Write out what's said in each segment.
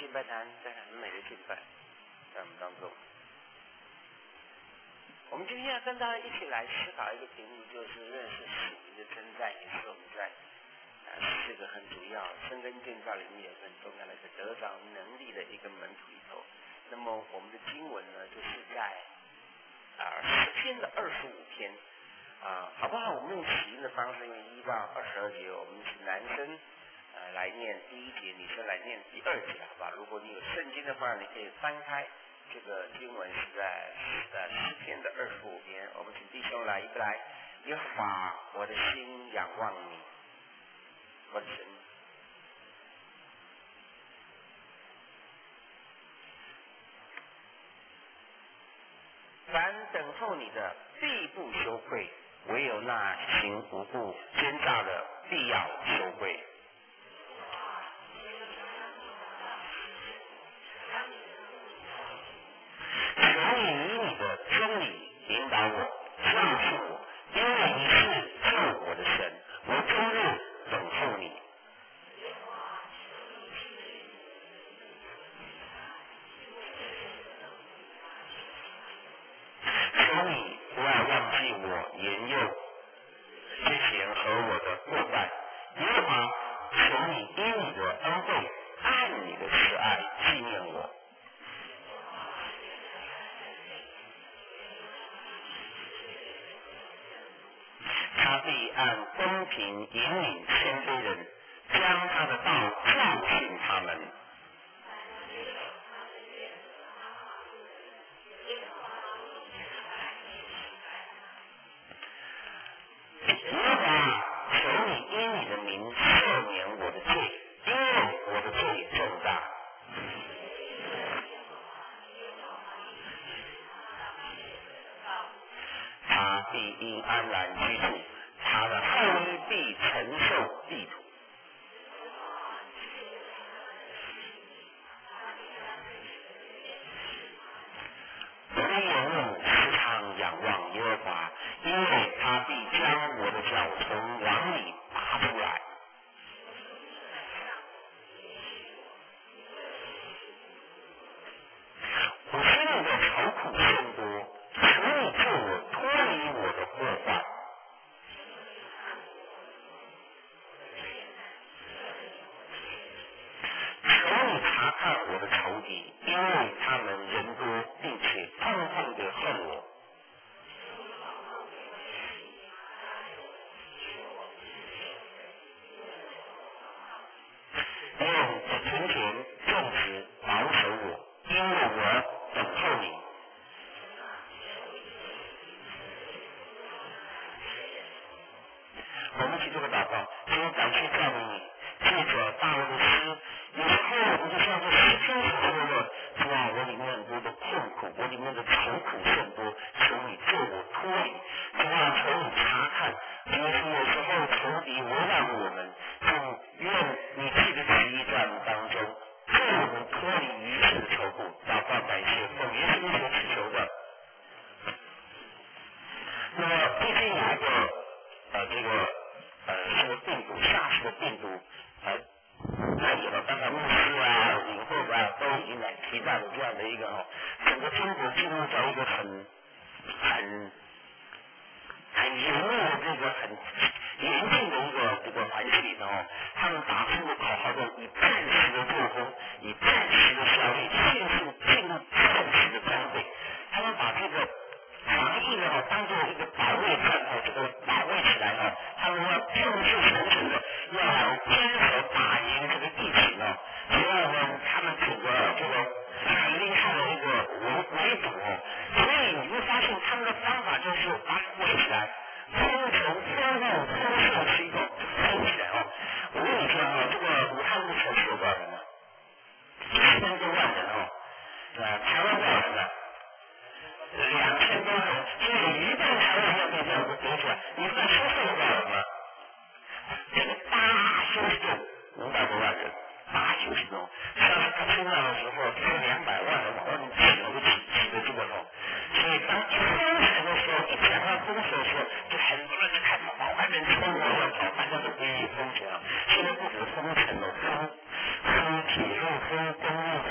敬拜坛在很美的敬拜在我们当中。我们今天要跟大家一起来思考一个题目，就是认识属灵的征战，也是我们在这个很主要深耕建造里面有很重要的一个得着能力的一个门徒里头。那么我们的经文呢，就是在诗篇的25篇好不好？我们用起音的方式，用1到22节，我们请男生来念第一节，女生来念第2节，好吧？如果你有圣经的话，你可以翻开这个经文，是在诗篇的25篇。我们请弟兄来，预备来，耶和华，我的心仰望你，我的神。凡等候你的，必不羞愧；唯有那行无故奸诈的，必要羞愧。求你以你的真理引导我，教训我，因为你是救我的神，我终日等候你。求你不要忘记我年幼之前和我的过犯，耶和华，求你因你的恩惠，按你的慈爱纪念我。他必按公平引领谦卑人，将他的道教训他们。耶和华，求你因你的名赦免我的罪，因为我的罪重大。他必因安然居住，他的后裔必承受地土。我的眼目时常仰望耶和华，因为他必将我的脚从网里拔出来。我心里的愁苦甚多，求你救我脱离我的祸患。求你查看我的仇敌，因为他们人多，并且痛痛地恨我。愿存钱种植保守我，因为我等候你。我们一起做个祷告，先感谢赞美你，借着大卫的诗，有时候我们就像这诗篇所说的，主啊，我里面很多的困苦，我里面的愁苦甚多，求你救我脱离。主啊，求你查看，因为有时候仇敌围绕我们，愿你这个旨意在我们当中，救我们脱离一切的愁苦。祷告感谢，奉耶稣所祈求的。那么最近有一个这个病毒，SARS的病毒蔓延了，刚才牧师领会都已经来提到了这样的一个整个中国进入到一个很严密的这个很严峻的一个环境里头他们打出的口号叫以战时的作风，以战时的效率，进入战时的装备。他们把这个防疫呢当做一个保卫战这个保卫起来他们要正式成熟的要来坚守打赢这个疫情所以呢他们整个这个很厉害的一个围堵所以你会发现他们的方法就是把你围起来，封城封路封社区封起来我跟你说这个武汉目前是有多少人呢？1000多万人台湾多少人呢？2000多人，所以一旦台湾要被这样子堵起来，你算收受多少人吗？这个大休动500多万人，大休动，像是他出来的时候，就是200万人往外面挤了个挤的这么多，所以当一封城的时候，一讲到封城的时候，就很多人就开始往外面冲要跑，大家都不愿意封城现在不止封城了，封铁路、封公路、封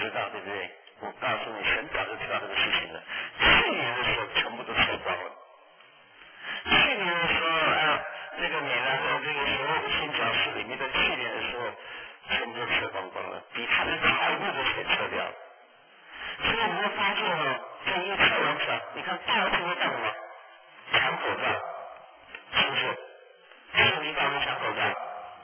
知道，对不对？我告诉你，神早就知道这个事情了。去年的时候全部都撤光了。去年的时候这个美兰的这个所有的新教室里面的去年的时候全部都撤光光了，比他的财务都全撤掉了。所以你会发现这一撤完之后，你看大家会干什么？抢口罩，是不是？是不是大家抢口罩？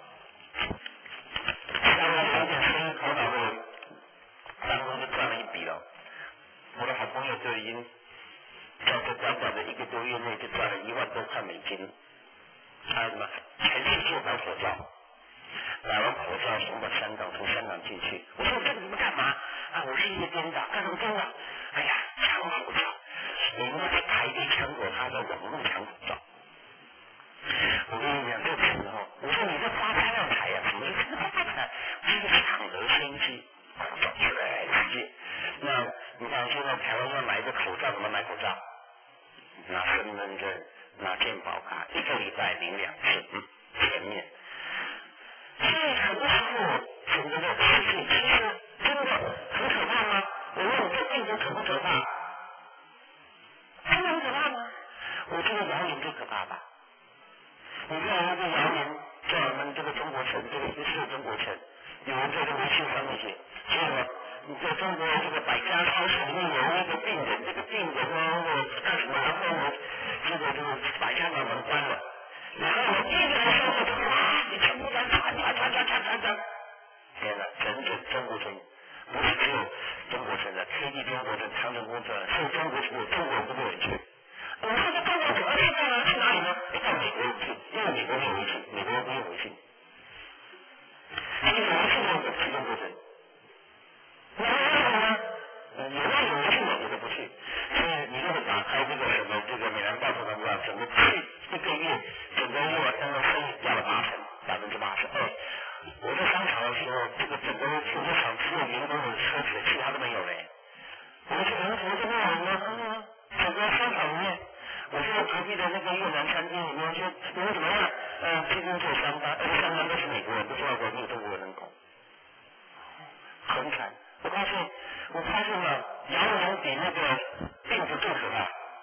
下面有点生意头脑的人，当中就赚了一笔了。我的好朋友就已经在这短短的1个多月内就赚了1万多块美金。什么？全世界买口罩，买完口罩送到香港，从香港进去。我说这个你们干嘛？我是一个编导，干什么编导？哎呀，抢口罩。我们在排队抢过他的网络抢口罩。我跟你讲这个时候，我说你这发3万台呀，什么是这个发财？这个抢得先机，口罩全世界。那你看现在台湾要买一个口罩，怎么买口罩？拿身份证，拿健保卡，1个礼拜领2次，前面。所以很多时候，整个的事情其实真的很可怕吗？我问你，这病毒可不可怕？真的很可怕吗？我这个谣言最可怕吧？你看那个谣言，在我们这个中国城，这个不是中国城，有人在这个微信上面写，说什么？你在中国这个百家超市里面有一个病人，这个病人干什么？然后呢，这个百家把门关了，然后呢，病人的时候你全部传。天哪，整个中国城不是只有中国城的 KT 中国城、长城公园，是中国城有中国不多人去。我说这中国怎么去呢？去哪里呢？到美国去，因为美国没有微信，美国没有微信。所以我们现在不去中国城。你说为什么呢？有那有微信的我都不去。所以你如果打开这个什么这个美兰报纸的话，整个1个月，整个月刚刚生意掉了82%。我在商场的时候，这个整个停车场只有员工的车子，其他都没有嘞。我说怎么这么人呢？整个商场里面，我说隔壁的那个越南餐厅里面说你们怎么样？最近做上班都是美国人，不是外国人，没有中国人能搞，很惨。我发现了，谣言比那个病毒更可怕。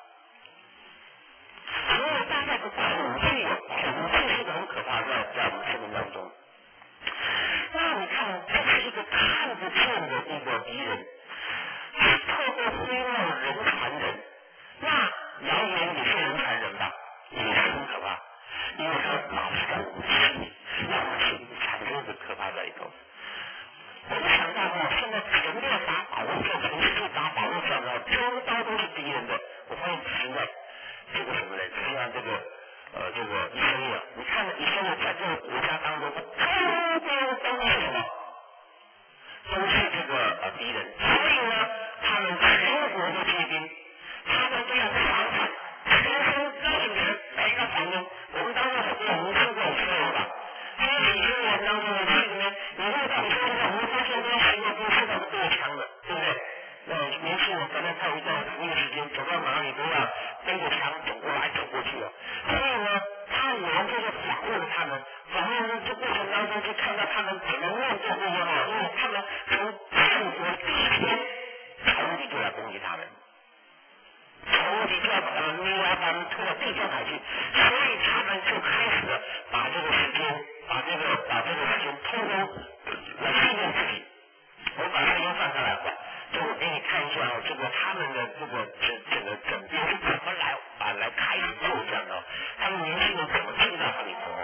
所以大家的恐惧是很可怕，在我们生命当中。那你看，这是一个看不见的一个敌人，是透过希望人传人。那谣言也是人传人吧，也是很可怕，因为它老是在我们心里，让我们心里产生一个可怕在里头。我就想到现在全面打保卫战，全世界打保卫战周遭都是敌人的。我发现现在这个什么呢？实际上这个以色列，你看以色列在这个国家当中，周边都是什么？都是这个敌人。所以呢，他们全国的皆兵，他们都要防范，全身都是人，每个防人。我们当中很多人听过以色列吧？因为以色列当中的这里面，你如果到以色列，你会发现这些习惯都是到是对枪的，对不对？年轻人在那看一段服役的时间，走到哪里都要背着枪走过来走过去了。所以呢，他有人就是访问他们，访问的这过程当中就看到他们怎么面对这些因为他们从建国第一天，仇敌就要攻击他们，仇敌就要把他们捏压他们拖到地中海去，所以他们就开始了把这个时间通通来训练自己。我把时间放下来吧，就我给你看一下这个他们的这个整个整编是怎么来开始做这样的，他们年轻人怎么进到这里头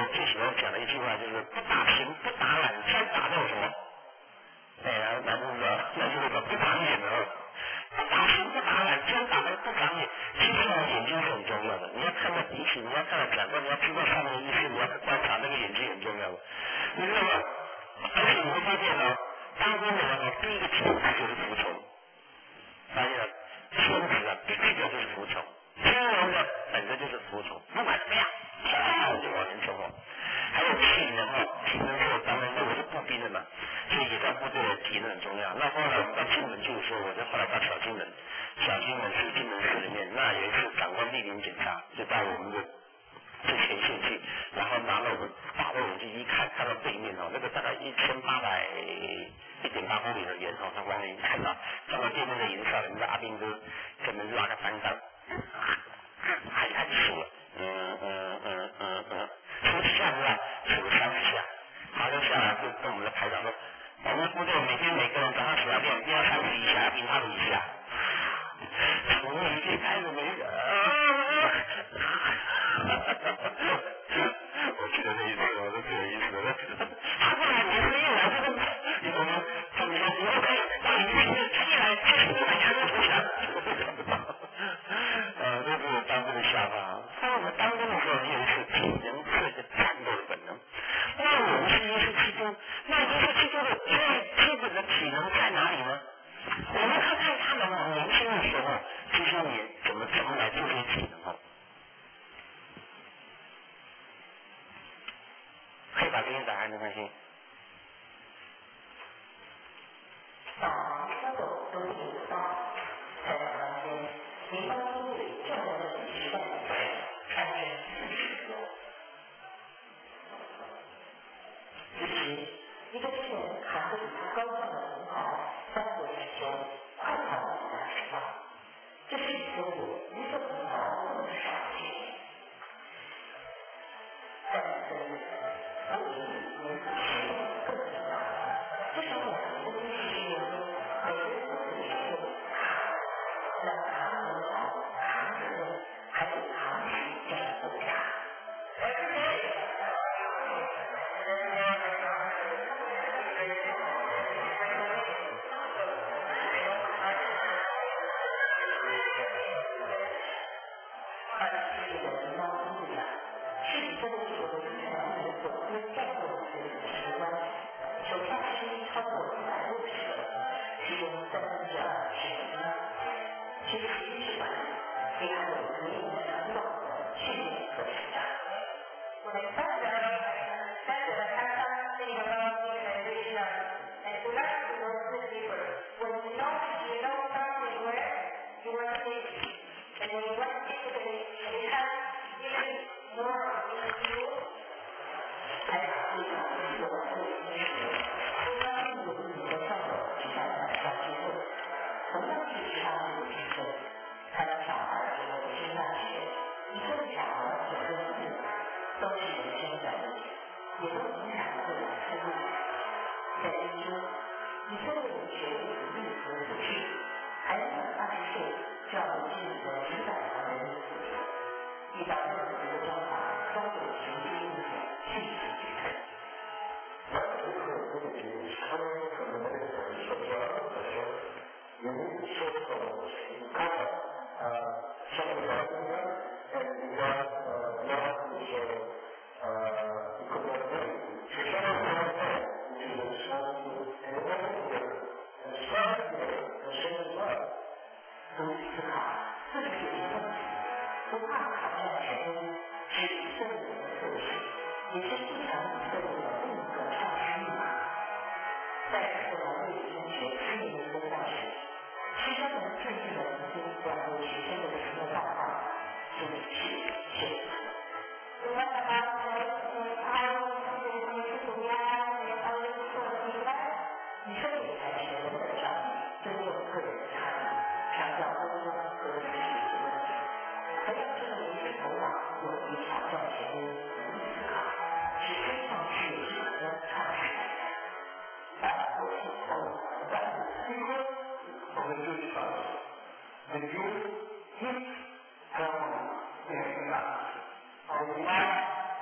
最喜欢讲的一句话就是不打情不打懒，专打那种什么？哎呀，男生说不长眼的哦，不打情不打懒，专打那个不长眼。其实呢，眼睛是很重要的。你要看到彼此，你要看到长官，你要知道上面的意思，你要观察那个眼睛很重要的。你知道吗？而且你会发现呢，当官的人呢，第一个体态就是服从。发现了，天职啊，第一个就是服从。天人的本身就是服从，不管怎么样，就往前冲哦。还有体能哦，体能是当然，因为我是步兵的嘛，所以野战部队的体能很重要。那后来我们到金门去的时候，我就后来到小金门是金门市里面，那有一次长官莅临检查，就到我们的之前线去，然后拿了我们大望远镜一看，看到对面哦，那个大概1.8公里的远哦，他往远一看到，看到对面的营哨，我们的阿兵哥专门拉个翻杆，还数了，数几下子啊，数了30下，他就下来就跟我们的排长说，我们部队每天每个人早上起来练，一定要31下，平他的1下。从那一天开始没人，我记得那一次我都挺有意思的。他后来年没有来这个，你懂吗？他们说你不可以，让你他一来开始把牙都脱下来。这是我当兵的想法。所以我们当兵的时候，你有一次体能是一个战斗的本能。那我们是一四七中，那一四七中的最基本的体能在哪里呢？我们看看他们年轻的时候，这些年怎么来做这些体能哦？可以把这些答案没关系。 打出走都是发，在台湾间，民方因为重要的时代产生40个。其实，一个军人还会比他高尚的同袍3国之中快跑500尺吧。这是所有一个同袍更少见。但是，我比年纪轻更重要。这是我们的历史人中每个人的领袖让他们好，他们还有他们这样的国家。手下士兵超过160个，其中3分之2是士兵。其实军事管理也还有革命的指导和训练和成长。我们三者参加这个organization and we like to work with people. When you know something where you want to be, and when you want to be with it, it has even more of you. 还有这种自我的知识，当有你的上手只在小之后，同样是上路之后，他的小孩之后升大学，一个小孩9个字，都是人生的，也都影响了未来之路。在军中，你虽然有学历历和资质，还没有20岁就要进入的主宰的人组织，遇到任何的状况，都有随机应变，迅速决策。 那这个问题，他们可能那个受教的时候，有说高考，上面的应该人家要是说一个问题，是相当于就是说人家那个商业和生意都思考自己的问题，不怕考上成功，是生活的特质，也是不常错误的另一个创新密码。在后来为中学4年的教时，师生们制定了一些关于学生的职业报告，主题是选择。我们把你说理财学的本章尊重个人的差异，强调沟通和知识的问题，培养这种理头脑，勇于挑战权威，独立思考，是推上事业之的创始人。我是我们就讲the youth hit from the last of life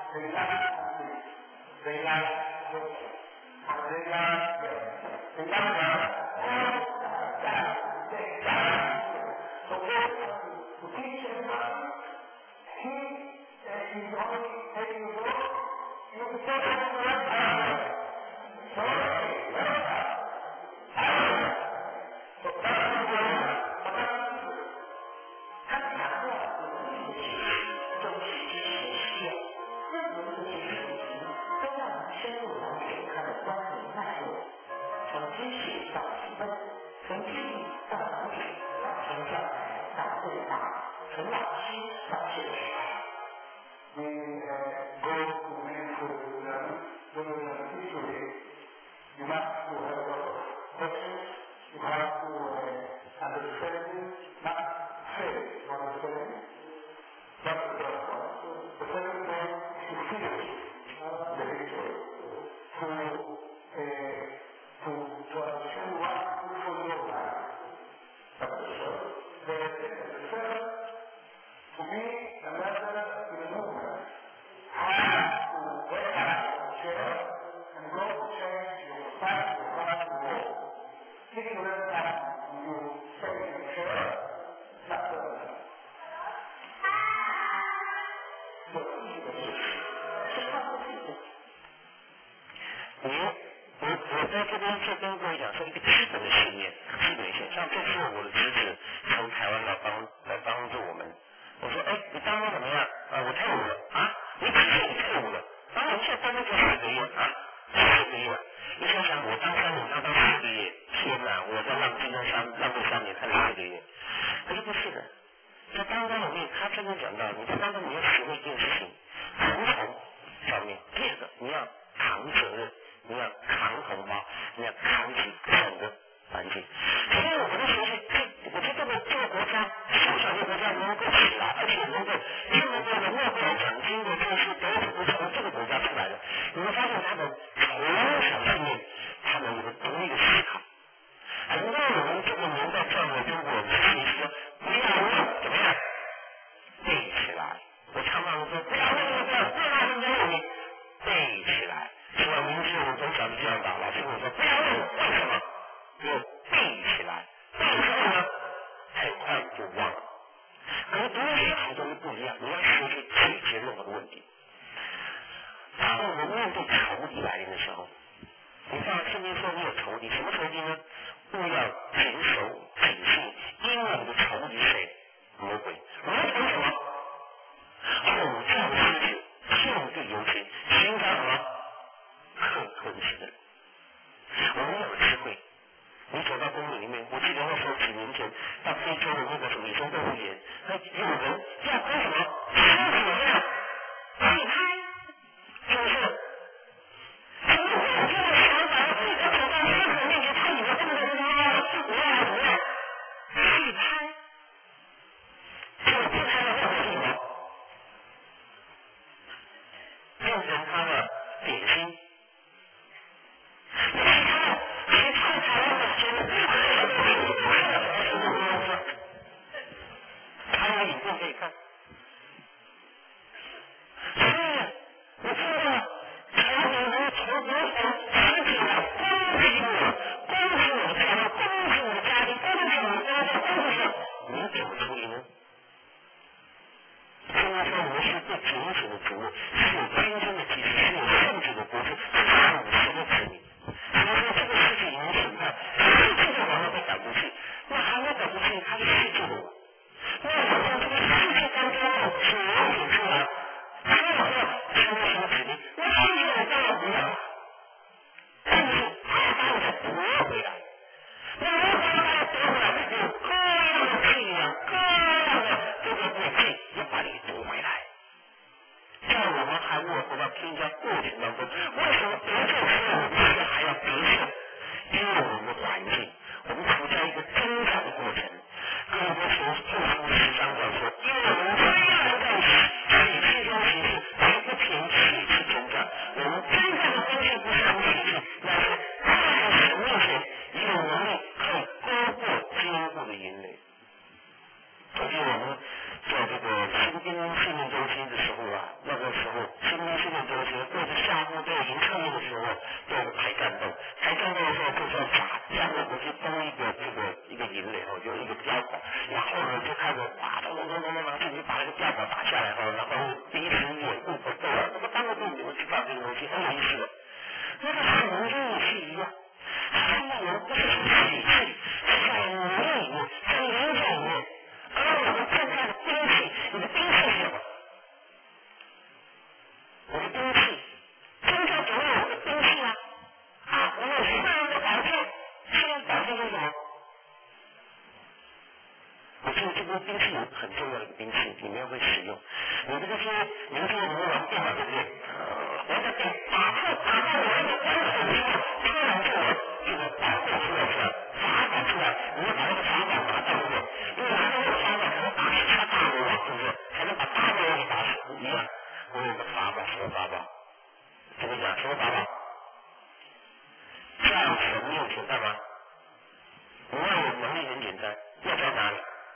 在这个新兵训练中心的时候啊，那个时候新兵训碉堡，然后呢就开始哇咚咚咚咚咚咚，自己把那个碉堡打下来后，然后彼此掩护不够了，这个当个地你们知道这个东西很有意思的。那个神经也是一样，他们人不是体制，是在能力里面，在理解里面。而我们现在的兵器，你的兵器是什么？我的兵器，真正总有我的兵器啊！啊，我有私人的宝剑，私人宝剑是什么？我觉得这个兵器有很重要的兵器，你们要会使用。你这个是年轻人玩电脑对不对？玩的电，打破我的光手之后，突然就有这个宝剑出来，法宝出来，你要把那个法宝拿到对不对？你拿到那个法宝才能打死他大魔王，对不对？才能把大魔王给打死一样。我有个法宝，什么法宝？怎么讲？什么法宝？在神面前干嘛？你要有能力很简单，要在哪里？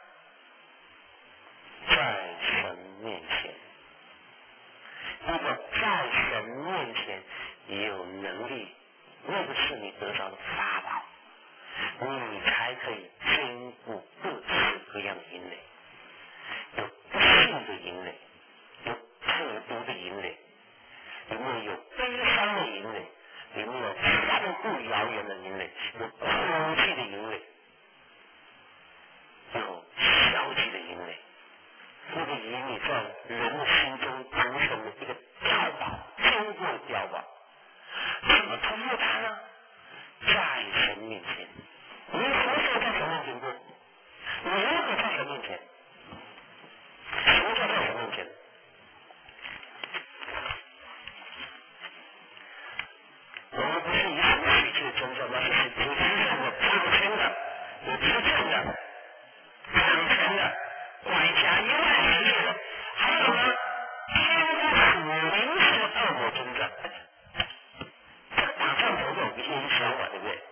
在神面前。如果在神面前有能力，那个是你得到的法宝，你才可以兼顾各式各样的淫累，有不幸的淫累，有可毒的淫累，里面有悲伤的淫累，里面有三顾谣言的淫累，有哭泣的淫累，有消极的淫累。那个淫你在人的心中组成的一个碉堡，坚固的碉堡。怎么突破它呢？在神面前。你什么时候在神面前过？你如何在神面前？什么叫在神面前？我们不是以什么世界宗教，那是有知识的、掌权的、有执政的、掌权的、管辖幽暗世界的，还有呢，天不属灵性的恶魔征战。这个打仗头有一些小嘛，对不对？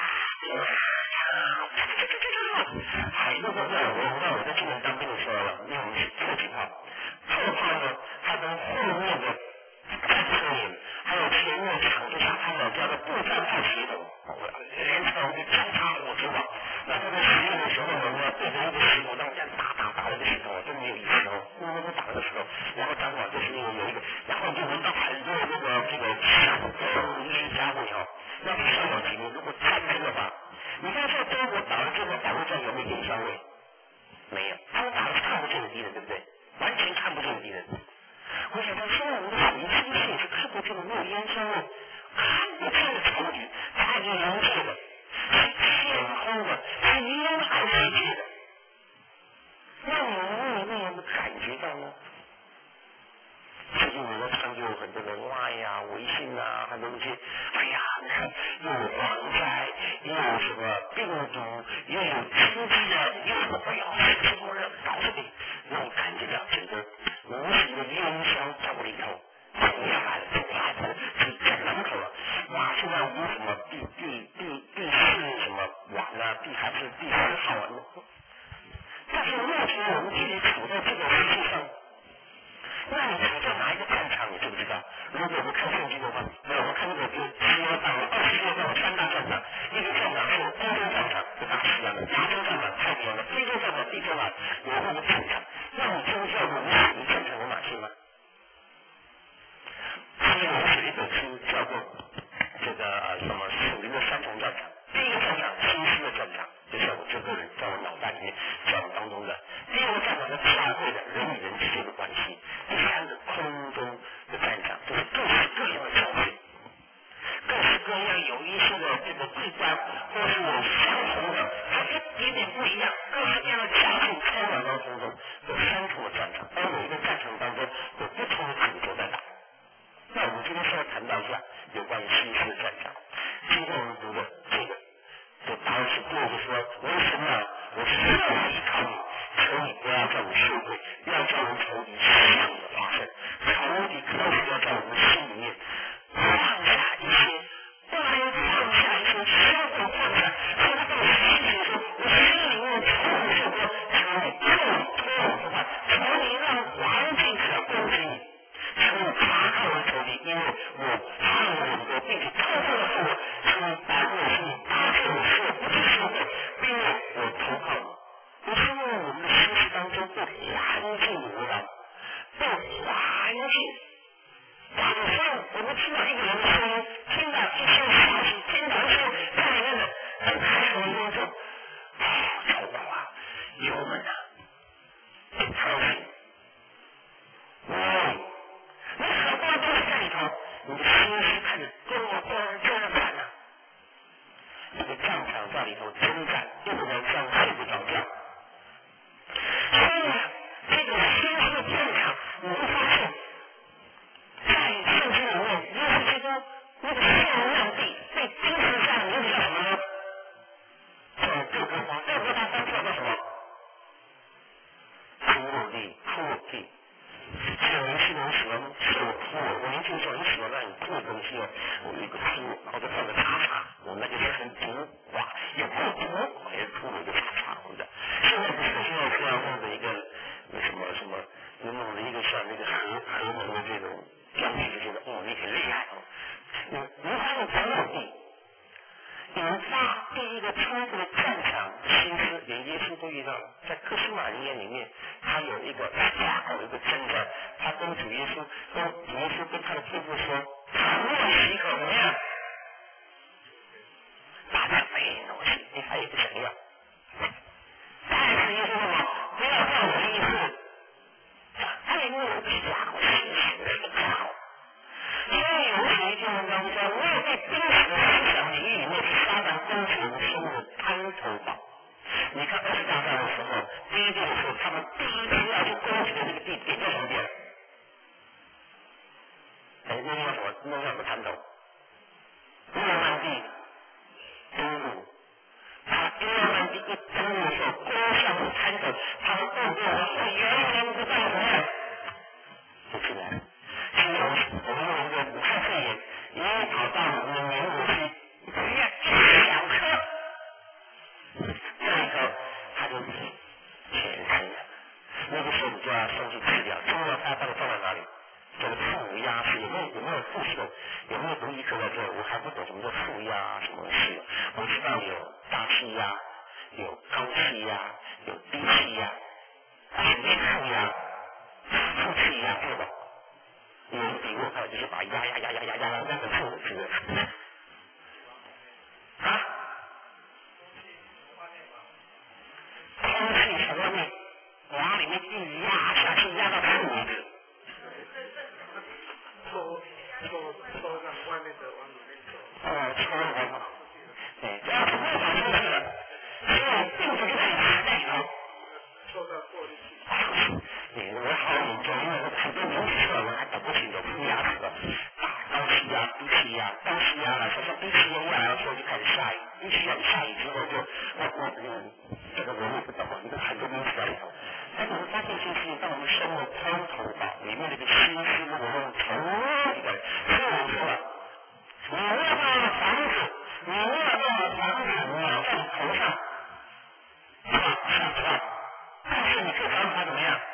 海陆都在我在今年当兵的时候了，因为我们是迫击炮，迫炮呢，它跟后面的战车营，还有前面场地下看到叫做步战炮系统，连成就交叉火车炮。那这个实验的时候呢，对着一个石头，当这样打了一个石头，真没有意思哦。因为打的时候，然后刚好就是因为有一个，然后就闻到很多这个香风一家伙哦。那你上到几年，如果战争的话，你看在中国打了这个保卫战有没有烟香味？没有，他们打的是看不见的敌人，对不对？完全看不见的敌人。我想到现在我们的属灵是不是也是看不见的，没有烟香味，看不见的仇敌，它是灵界的，是天空的，是阴暗世界的。那你能不能感觉到呢？最近我在看就有很多人，哇呀，微信啊，很多那些，哎呀，你看又有蝗灾，又有什么病毒，又有经济啊，又有什么，哎呀，什么人搞这个，让我感觉到整个无形的烟香在我里头走下来了，走下来了，在门口了。哇，现在我们什么第四什么晚啊，第4号啊，但是目前我们自己处在这个世界上。那你处在哪一个战场，你知不知道？如果我们看圣经的话，我们看那个西欧大陆、西欧大陆3大战场，一个战场是欧洲战场，是大西洋的；亚洲战场、太平洋的；非洲战场、地中海有那个战场。那你知不知道我们属于战场有哪些吗？所以我们写一本书叫做这个什么属灵的3重战场。第一个战场，心思的战场，就像我这个人在我脑袋里面在我当中的。第二个战场是教会的人与人之间的关系。第3个空中的战场，就是各式各样的教会，各式各样有一些的这个异端，或是有相同的，它一点点不一样，各式各样的教训充满到空中。 油门啊，超行。你很多东西在里头，你的心思开始震撼了。这个战场在里头征战，一个晚上睡不着觉。所以这个心思的战场，你会发现，在圣经里面，耶稣基督那个受难地被钉死在那个叫什么呢？叫各个花，各个花翻出来叫什么？骷髅地，骷髅地。年轻人喜欢吃骷髅，我年轻时候很喜欢那种骷髅东西哦，我一个骷髅，然后就放个叉叉，我那个是很毒，哇，有够毒，也是骷髅的叉叉，对不对？现在不是，现在是要弄的一个什么，弄的一个像那个核能的这种装置这些的，哦，你很厉害哦。你发现骷髅地引发第一个冲突的战场心思，连耶稣都遇到，在客西马尼园里面，他有一个有一个征战，他跟主耶稣跟他的夫妇说，若许可怎么样？把他背东西，他也不想要。但是耶稣说什么？不要照我的意思。他里面有个家伙，心死的一个家伙。所以有谁就能当说，我在钉死的思想领域里面是撒旦攻击人生的滩头堡。你看二十大战的时候，第一队的时候，他们第一次要去攻击的那个地点叫什么点？那叫什么？那叫什么滩头？诺曼底登陆。他诺曼底一登陆的时候，攻向了滩头，他们部队会源源不断怎么样？就起来了。其中我们用一个武汉肺炎，一跑到我们的棉谷区，一小颗，这一颗他就全身了。那个时候你就要送去治疗，治疗他到底放在哪里？这个负压是有没有负受？有没有读医课在这？我还不懂什么叫负压什么事。我知道有大气压，有高气压，有低气压，什么是负压？负气压对吧？有人比我快，就是把压那个负值啊，空气从外面往里面一压下去，压到负为止。 抽让外面的往里面走。 抽了对，这样不会跑出去的。所以病毒就在里头。 受到过滤器。 我好研究，因为很多名词出来，我还搞不清楚负压什么高气压、低气压、高气压了，说低气压然后就开始下雨，低气压下雨之后就这个我也不懂，一个很多名词在里头。但是我们发现这些事情，当我们生活滩头堡里面那个心思，如果用从里边，所以我说了，你没有办法防止，你没有办法防止鸟在你头上上窜，但是你可以防止它怎么样？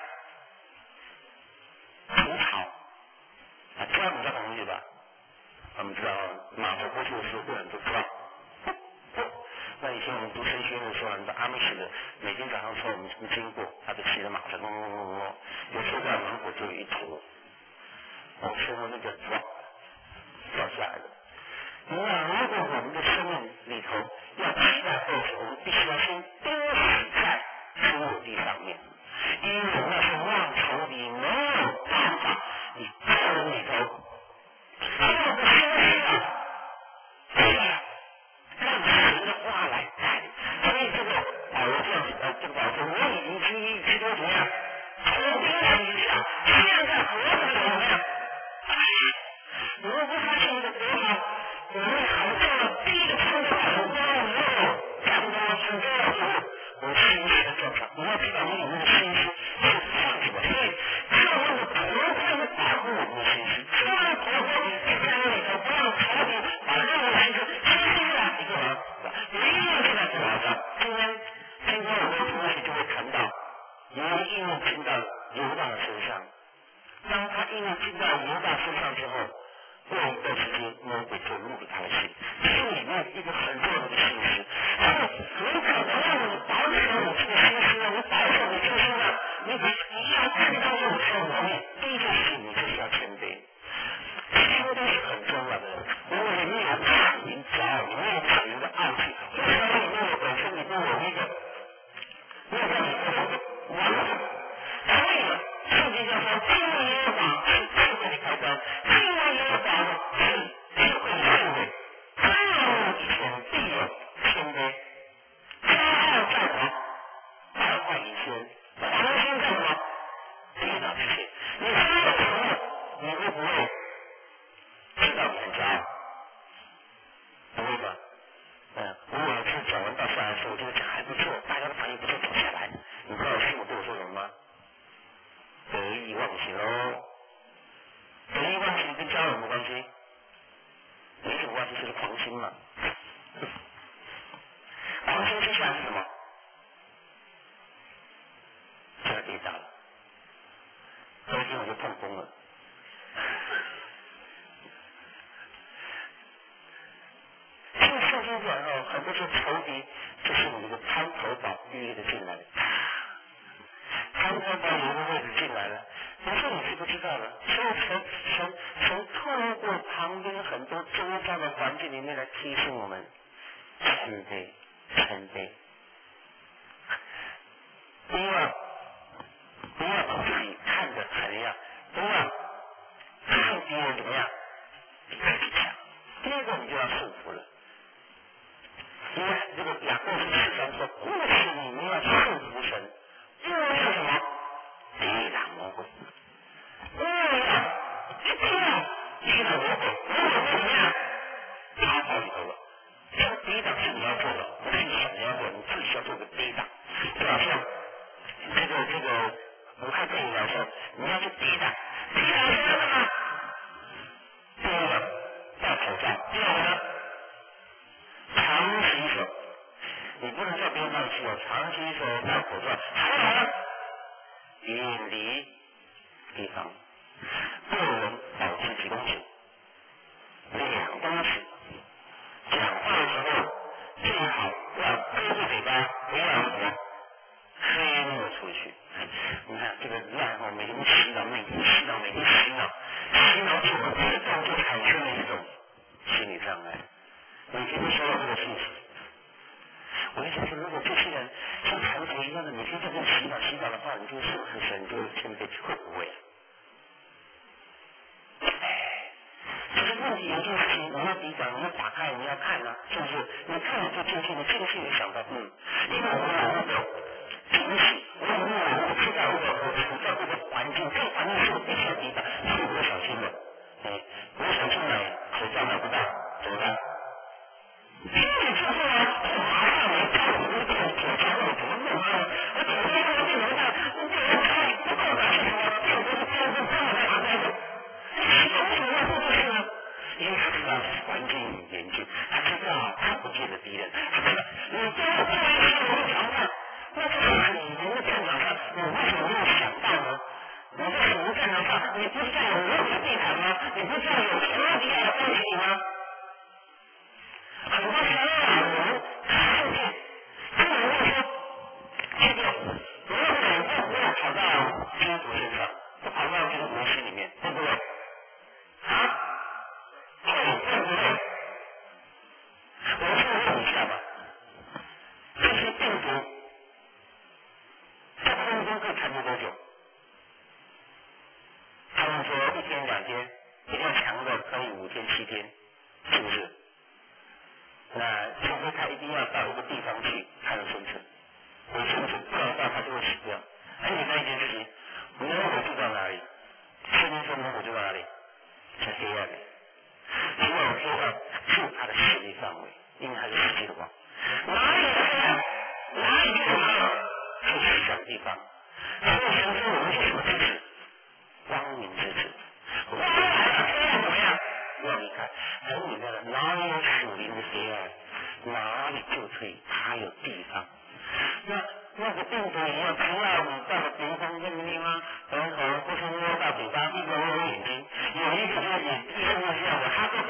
除草啊，知道你知道什么东西吧？我们知道马头过去的时候，很多知道。那以前我们读神学院的时候，很多阿美士的，每天早上时候我们经过，他就骑着马车，有时候在门口就有一坨，我说那个掉下来的。那如果我们的生命里头要期待过去，我们必须要先钉死在出入地上面，因为那是万仇你没有办法，你个人里头这个心思啊，让神的话来带领。所以这个保罗这样子，这个保罗说，我已经经历基督怎么样？从冰凉以下，现在活着怎么样？如果发现一个多好，我们好做了第一个冲突很多没有干过很多的时候，我心思的正常。你要知道你里面的心思是放什么，所以这样的头会保护我们的心思，这样的头会在那里头不让仇敌把任何心思一个人，你一定是在这老上。今天我们从那里就会谈到，有人应用进到犹大的身上，当他应用进到犹大身上之后，过一段时间，魔鬼就入了他的心，心里面一个很重要的心思。所以，如果不让你保守你这个心思呢，你保守你这个心呢，你要看到这种生活面，第一件事情你就是要谦卑。谦卑是很重要的。如果你没有坦然骄傲，你没有坦然的傲气，或者说你没有本身你没有那个，没有在你天我就痛风了。所以圣经讲哦，很多时候仇敌就是你这个蹿头宝预约的进来了，蹿头宝有一个位置进来了，有时候你是不知道的，所以神透过旁边很多周遭的环境里面来提醒我们谦卑，谦卑。不要把自己看得很亮，不要看别人怎么样比自己强。第二个你就要顺服了。因为这个雅各书13说，或是你们要顺服神，因为什么？抵挡魔鬼。因为一定要抵挡魔鬼，魔鬼会怎么样？他跑里头了。这个抵挡是你要做的，不是神要做，你自己要做个抵挡。就好像这个武汉肺炎来说，你要去抵挡，抵挡是什么？第一个戴口罩，第二个呢？常洗手，你不能叫别人帮你洗手，常洗手，戴口罩，还有呢？远离地方，个人保持几公尺，2公尺。讲话的时候最好要遮住嘴巴，不要什么飞沫出去。你看这个烂哦，每天洗脑，每天洗脑，每天洗脑，洗脑久了，自动就产生了一种心理障碍。你今天收到这个信息，我在想说，如果这些人像禅宗一样的每天在这洗脑的话，你就会顺服神，你就会谦卑，会不会啊？就是问题有件事情，你要抵挡，你要打开，你要看啊，是不是？你看了就进去，你进去你想到，因为我有那个警醒，我知道我处在这个环境，这个环境是我必须要抵挡，是我小心的。我想去买口罩买不到，怎么办？因为之后呢，我马上来看我的口罩我怎么弄啊？我口罩上面楼上，我不能开，不够拿是什么？这个拿那个。为什么要做这事呢？因为他知道环境严峻，他知道看不见的敌人，他知道你在作为一个人挑战，那就是你们的战场上，你为什么没有想到呢？你在什么战场上，你不是在有魔鬼地毯吗？你不是在有仇敌来攻击你吗？很多时候啊，我们看见，这个人说，这个不要跑到基督徒身上，不跑到这个模式里面，对不对？啊？会不会？我们现在问一下吧，这些病毒在空中可以缠住多久？他们说1天2天，比较强的可以5天7天，是不是？那除非他一定要到一个地方去才能生存，不然的话他就会死掉。很简单一件事情，魔鬼住到哪里？圣经说魔鬼住到哪里？在黑暗里。只有黑暗是他的势力范围，因为他是世界的王。哪里有黑暗，哪里就有他是小地方。所以神说我们是什么支持？光明支持。光明来了，黑暗怎么样？要离开。很简单的，哪里有属灵的黑暗，哪里就可以他有地方。那个病毒一样，只要你到了鼻孔这里吗？然后不是摸到嘴巴，一个摸眼睛，有一个就是眼医生是这样的，他说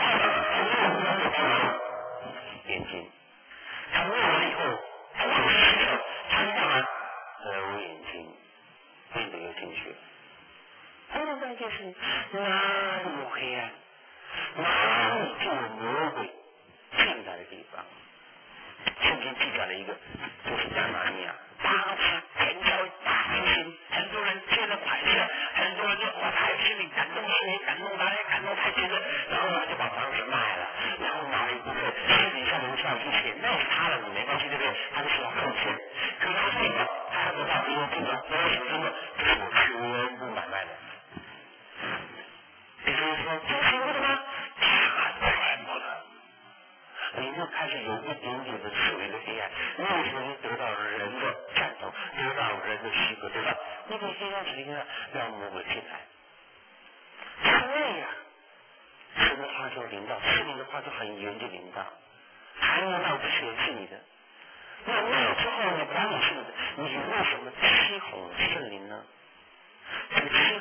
眼睛，他摸完以后，他又洗手，他干嘛？揉眼睛，病毒又进去了。很简单一件事情，哪里有黑暗，哪里就有魔鬼进来的地方。圣经记载了一个，就是亚拿尼亚，大吃天朝大明星，很多人接了款项，很多人就太心里感动谁，感动哪里，感动太觉得，然后呢就把房子卖了，然后拿了一部分私底下留下去钱，那是他的，你没关系，对不对？他就是要奉献，可是他说什么？他还得到别人这个所有什么什么，这是我全部买卖的。也就是说，这是我的吗？他全部的。你就开始有一点点的属于的黑暗，你有时候得到人的赞同，得到人的许可，得到那个黑暗是一个让魔鬼进来。所以啊，神的话就临到，圣灵的话就很严就临到，还没到之前是你的。那之后呢，管你是你的，你为什么欺哄圣灵呢？这个欺哄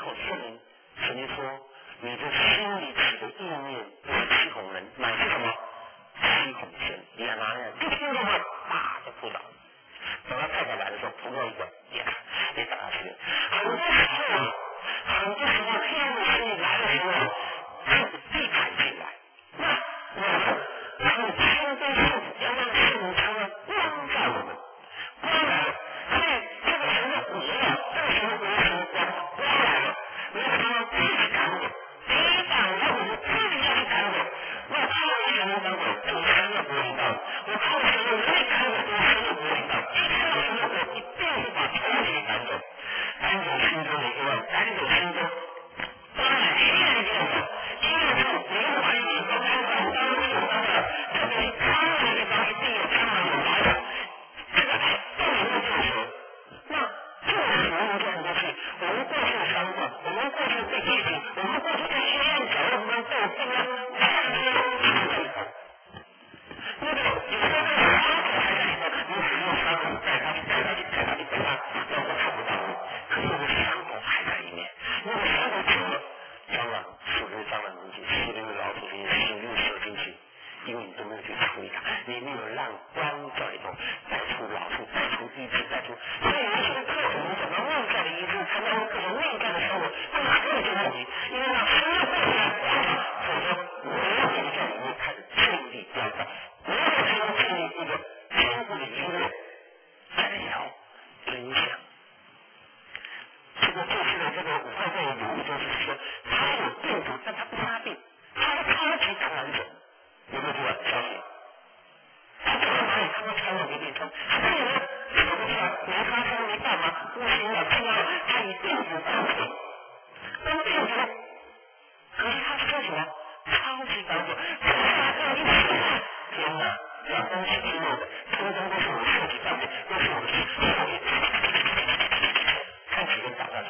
口圣灵，圣经说你这心里起的意念不是欺哄人，乃是什么？欺哄神。你看哪里？就听到吗？啪就扑倒。等他太太来的时候，扑到一个，也打下去。很多时候，黑暗的势力来的时候，就地毯进来。那我们要谦卑顺服，要让圣灵成为光照我们。光来了，所以这个神的国啊，这个神的国是什么光？光来了，我们要自己赶走，抵挡了我们自己要去赶走。那靠神的赶走，这个神的国领导；我靠神的能力赶走，这个神的国领导。一看到神的国，一定是把仇敌赶走，赶走心中的黑暗，赶走心中。当然，黑暗的走，因为是没有怀疑，都看到当时的这个苍老的地方一定有苍老有来的。这个动人的救赎，那这个是我们做很多事，我们过去的伤患，我们过去被欺负，我们过去在黑暗角落中被这个这些里头，那个有时候那个伤口还在里头，你使用伤口带他去，让他看不到你，可是那个伤口还在里面，那个伤口久了，蟑螂属于蟑螂进去，属于老鼠进去，属于蛇进去。因为你都没有去处理它，你没有让光在里头带出老鼠，带出医治，带出，所以有些课程你讲到内在的医治，谈到各种内在的生活，这是个人问题，因为让神的过来光，否则我要你在里面开始建立标杆，我要才能建立一个坚固的因论，再聊真相。这个就是的这个5块钱的油，就是说他有病毒，但他不发病，他是超级感染者。有没有这个消息？他走到哪里，他会传染给病虫。所以呢，走不出来，没发生没干嘛，不行了，看到了，他以病毒当水，当病毒。可是他是说什么？超级感染者，走下来之后一起来，天哪，阳光是肌肉的，通通都是我的受体范围，都是我的受体，看几个人打下去。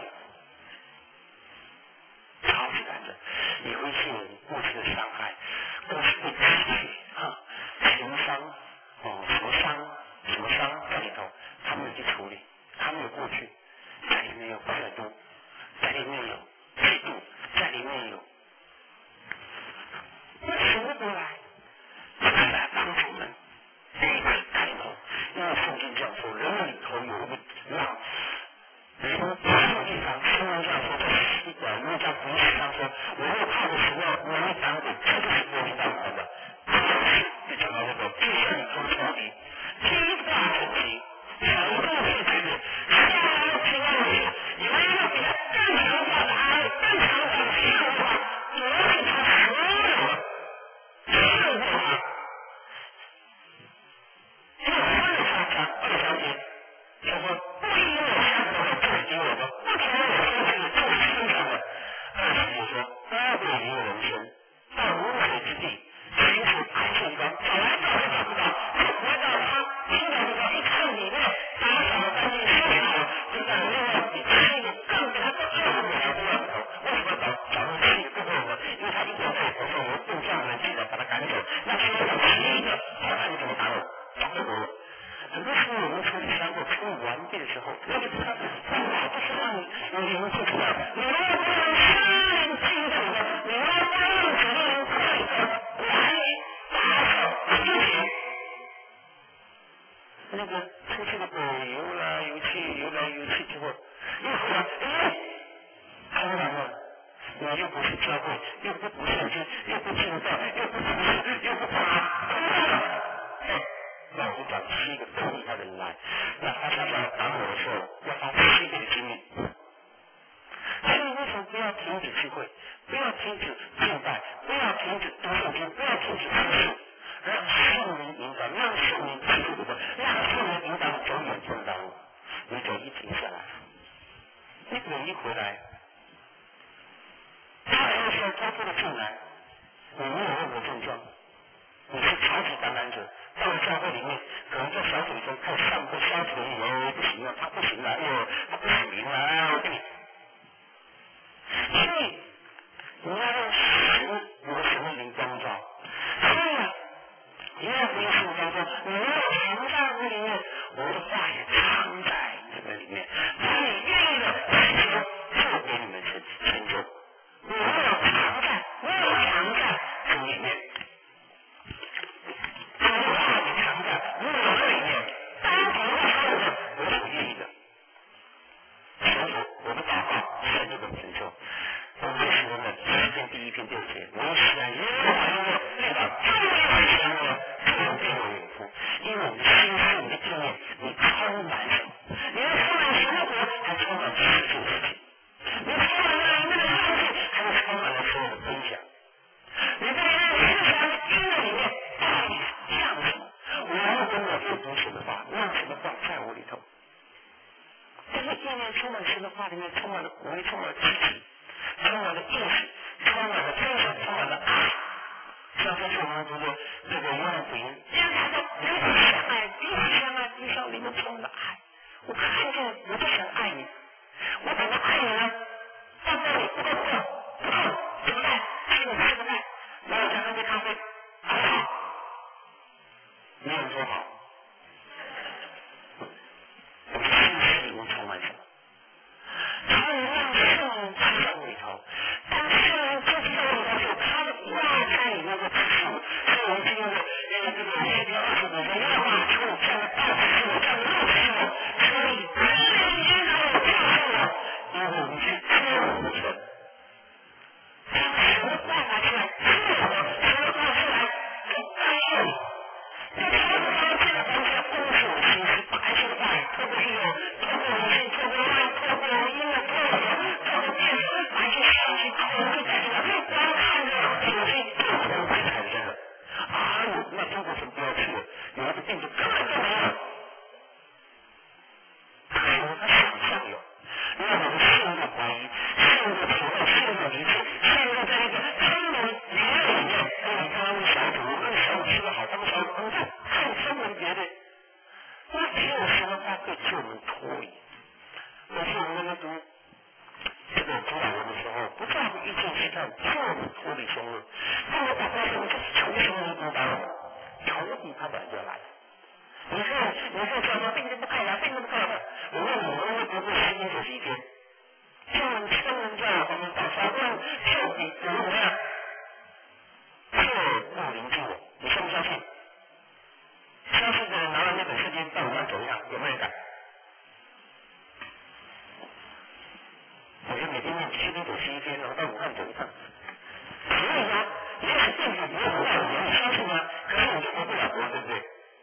超级感染者，你会信过去的伤害。过去被欺负情伤什么伤在里头，他没有去处理，他没有过去，在里面有快度，在里面有嫉妒，在里面有，那神的国来，就是来帮助我们彼此开口，因为圣经这样说，人里头有一个让人从地上，圣经这样说，在路加福音上说，我又靠着什么能力挡鬼，这就是国领导我的。就讲到这个地上里头仇敌，击发仇敌，成功是敌人，下来平安里，有一个比他更强大的爱，更强大的信化，夺取他所有的，胜过他。因为3章2章节，就说不因我相同的就是敌我的，不承认我相信的就是身上的。20节说，高贵离人生，到无水之地。其实安全地方，找来找去找不到，就回到他出来地方，一看里面打扫了干净，收拾好了，就在另外一个更给他更安全的地方里头。为什么找到这个更多人呢？因为他一定在头上有用这样的人进来把他赶走，那现在找第一个，看你怎么打我，找不多了。很多时候我们处理伤口处理完毕的时候，我就知道，哇，这是让你有灵魂出来，你如果不能心灵进入的，你如果不能主动快的管理打扫清洁，那个出去的鬼游来游去之后，一回来，当然了，你又不是教会，又不读圣经，又不敬道，又不服侍，又不打。老师讲7个更厉害的人来，那他想要打我的时候，要花7倍的精力。所以为什么不要停止聚会，不要停止敬拜，不要停止读圣经，不要停止服侍，让圣灵引导，让圣灵记住我们，让圣灵引导你走远正道路。你走一停下来，一滚一回来，他来的时候抓住了进来，你没有任何症状，你是超级感染者。到了教会里面，可能在小组中看上课消除以后不行了，他不行了，他不属灵了，所以你要让神有神的灵光照。所以啊，你要回应当中，你没有藏在那里面，我的话也藏在这个里面，把你愿意的祈求就给你们神奇。 点对些，我喜欢耶和华音乐，那个终于喜欢了，终变为永富。因为我们的心思、你的意念，你充满什么？你要充满神的国，还充满世界的事情。你充满了里面的相信，还有充满了所有的分享。你在你的思想的音乐里面，到底像什么？我要跟我去读神的话，让神的话在我里头。这个意念充满神的话里面，充满了鼓励，充满了支持，充满了应许，充满了分享，充满了爱。像这次我们读的这个约翰福音，因为他说彼此相爱，彼此相爱，彼此里面充满了爱。我看见，我就想爱你，我怎么爱你呢？放在你不够痛，不痛，怎么办？吃个饭，然后再喝杯咖啡，好不好？没有说好。我们心思里面充满什么？他能让圣灵住在我里头，当圣灵住在我里头时，他的话在里面的指示我。所以我们今天的这个诗篇25篇，耶和华求你这样的告诉我，这样的认识我，所以真理引导我，教训我，因为我们是知我的神。当神的话拿出来，知我的神的话出来，就答应你。在这个方面的东西，不是我心思，不还是话，特别是有透过微信、透过外、透过音乐、透过电视，把一些消息传递在这个光看着手机就可能会产生的。那中国神不要去了，有一个病就根本就没有。可是他想象有，让我们陷入怀疑，陷入仇恨，陷入离弃，陷入在那个真理理论里面。你看他们小组，那小组吃得好，他们小组看新闻别的，那只有神的话可以救我们脱离。有时候我们在读这个主导文的时候，不在乎一件事上救我们脱离凶恶。那么祷告什么？就是求神来督导我们，仇敌他本来就来。你说说病就不快乐，病就不快乐。我问你，我们读过诗篇91篇，叫我们生人在我们祷告，问仇敌怎么样？就不临近我，你相不相信？相信的人拿了那本诗篇到武汉走一下，有没有人敢？我就每天念诗篇91篇，然后到武汉走一趟。所以呢，也许政府不会很爱我，你相信吗？可是我就活不了国，对不对？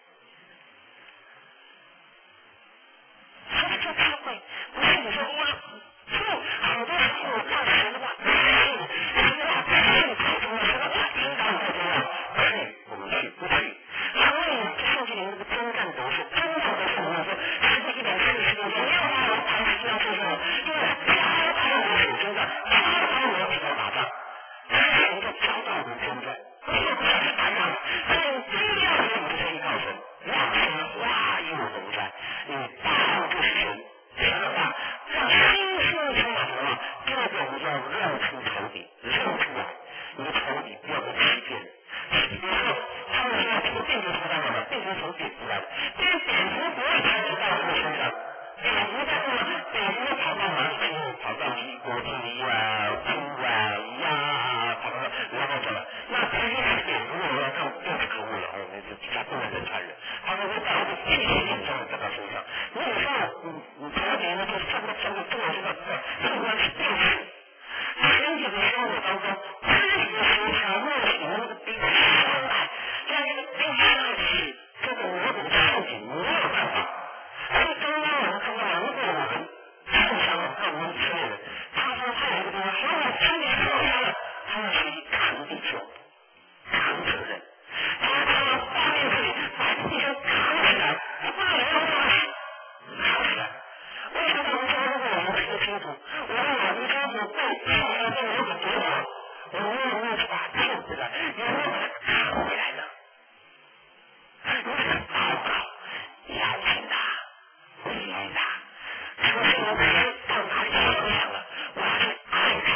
所以这智慧不是你说哇，就很多时候我看神的话，神的话是你太重要，神的话引导你太重要，去我们去不去？所以这圣经里面这个征战得胜，征战得胜，我们说诗篇140篇，没有办法谈诗要做什么，因为他教导我们手征战，教导我们怎么打仗，神就教导我们征战，不是打仗，所以第一要点我们就是依靠神，让神的话与我同在，因为道就是神，神的话让心生充满什么？第二个我们就要认出仇敌，认出来，你的仇敌不要被欺骗。比如说，他们说这个病毒从哪来的？病毒从蝙蝠来的，这个蝙蝠不会传染到我们身上，蝙蝠在干嘛？蝙蝠跑到哪里去？跑到鸡、锅、鸡啊、猪啊、鸭啊，跑到然后走了。那其实是蝙蝠，我要更可恶了，那是它不能人传染，它会到一个巨型的状在它身上。如果说你仇敌呢，就差不多不能知道，这个是病死。身体的生活当中，肢体的协调默契，能够彼此相爱，让这个病上去，这个魔鬼的陷阱没有办法。所以刚刚我们看到，如果我们受伤了，看我们以色列人，他说他有一个地方，如果身体受伤了，他要学习扛弟兄，扛责任。他要发面自己，把弟兄扛起来，他不能让他扛起来。为什么我们说，如果我们是个基督徒，我们有一个基督徒被受伤被魔鬼夺走，我们有没有去把他救回来？有没有把他扛回来呢？如果祷告，邀请他，鼓励他，说是我们到哪里去分享了，我要去爱他。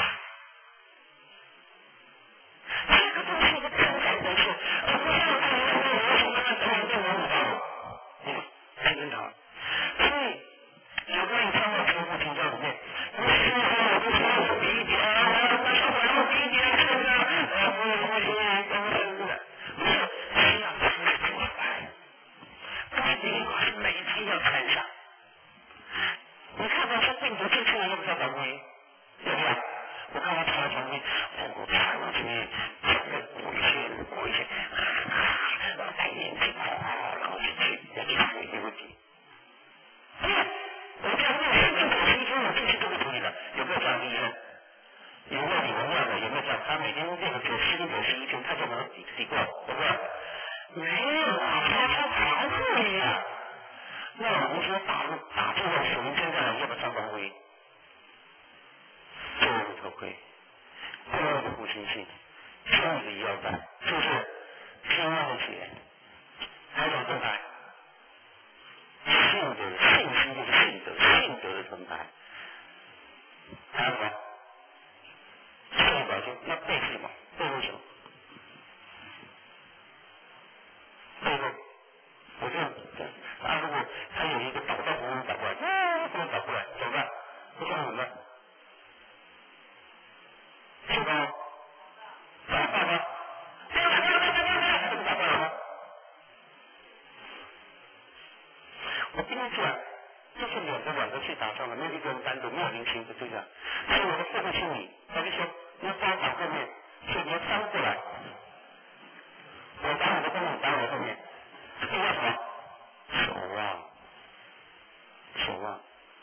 这个就是一个征战得胜，而不是让他们我什么样等等等等等，真正的。所以。有关于参考生活评价里面，不是说我不说我比一点，我说我要比一点，是不是？不是的，不是需要参出来，不是一定是每天要参上。你看到说病毒进去了，要不要防疫？要不要？我看他查了防疫，我查了出他每天练个90跟91天，他就能抵过，对不对？没有啊，他还不一样。那我们说打坐在神仙上来，要不要上光辉？做你头盔，做你的护心镜，做你的腰带，是不是？平安的解，还有盾牌，信德，信心就是信德，信德的盾牌，还有什么？圣宝经，那背是什么？背后什么？背后，我就如果他有一个导弹从打过来，不能打过来，怎么办？不知道怎么办？手刀，打爆吗？这个打爆了吗？我跟你讲，就是两个去打仗了，没有一个人单独，没有零星的，对不对？所以我的后面是你，他就说你要帮我打后面，所以你要翻过来，我打你的后面，你打我的后面，这叫什么？守望。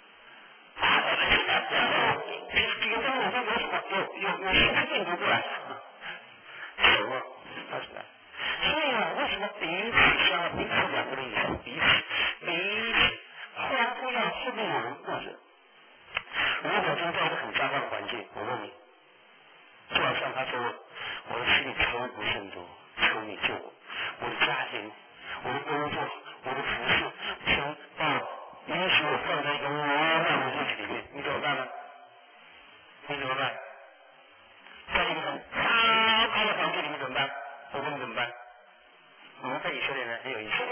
几个方面他有什么？有信息病毒过来，守望，发出来。所以啊，为什么彼此相彼此两个人以上彼此，后不要后面有人护着。如果今天在一个很糟糕的环境，我问你，就好像他说，我的心里超不甚多，求你救我，我的家庭，我的工作，我的服饰，求允许我放在一个魔乱的日子里面，你怎么办呢？你怎么办？在一个很糟糕的环境里面怎么办？我问你怎么办？我们在以色列呢很有意思。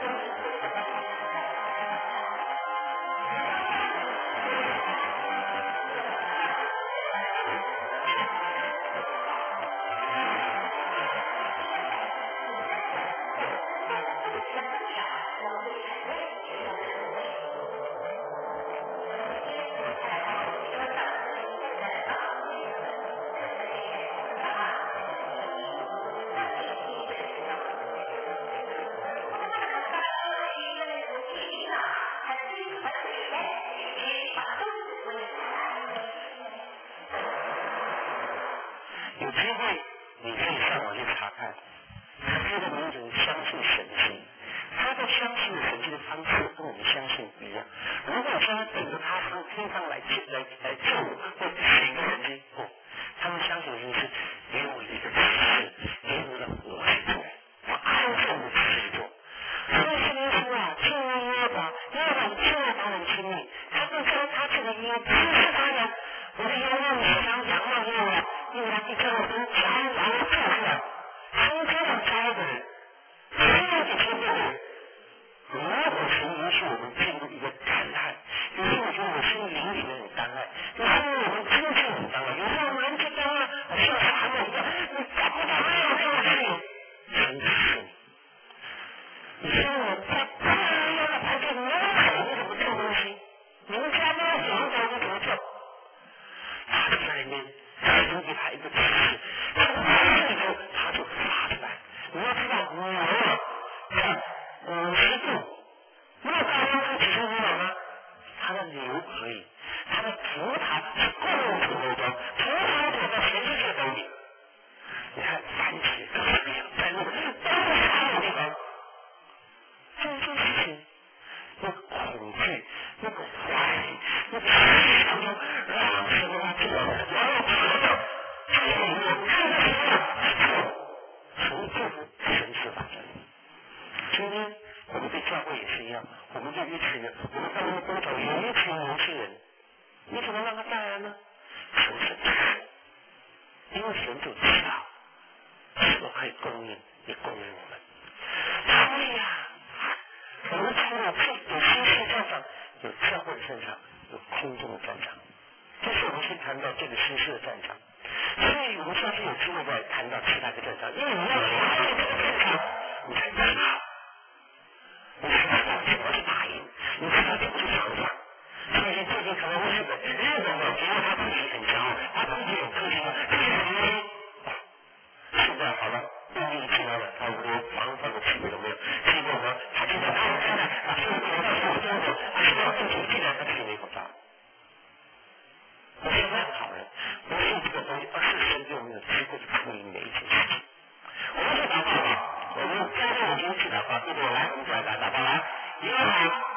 有机会你可以上网去查看，这个名人相信神迹，他的相信神迹的方式跟我们相信不一样。如果说他等着他从天上来救我，或许一个神迹，不，他们相信的是给我一个指示，给我的我去做，我按照我的指示做。所以圣经说啊，敬畏耶和华，耶和华敬畏他人亲密，他更将他自己的耶支持他人。我的仰望你，想仰望耶和华，因为他一天我从骄傲做出来，从这样骄傲的人，这样子天的人，如果神允许我们进入一个感叹，有时候我觉得我心灵里面很干旱，有时候我们经济很干旱，有时候我们就干旱，像傻子一样，你找不到这样的事情，神支持你。你说我在要在排队，你怎么做东西？你们家没有水龙头，你怎么做？他就在里面，神给他一个指示，他的指示以后，他就发出来。你要知道，牛啊，在50度，那么高温出几十牛吗？他的牛可以，他的葡萄是共同包装，葡萄跑到全世界都有。你看番茄、各式各样，在那个都是他的地方。这件事情，那个恐惧，那个怀疑，那个当中，让什么做，然后我看到什么，从这个神事发展。今天我们对教会也是一样，我们对一群人，我们到那个工厂有一群年轻人，你怎么让他带来呢？神是知道，因为神就知道，什么可以供应，也供应我们。所以呀，我们除了有新式战场，有教会的战场，有空中的战场。这是我们先谈到这个新式的战场，所以我们下次有机会再谈到其他的战场，因为你要学会这个战场，你才知道，你才知道怎么去打赢，你知道怎么去防范。所以最近可能日本呢，觉得他自己很骄傲，他自己有个性了，这是什么原因？现在好了，病例出来了，他无论防范的机会都没有，结果呢，他就在他现在把这个口罩送中国，他现在病毒进来，他自己没口罩。不是烂好人，不是这个东西，而是神给我们有机会去处理每一件事情。我们去祷告吧，我们今天我们去祷告，对不对？来，我们再来祷告来，耶和华。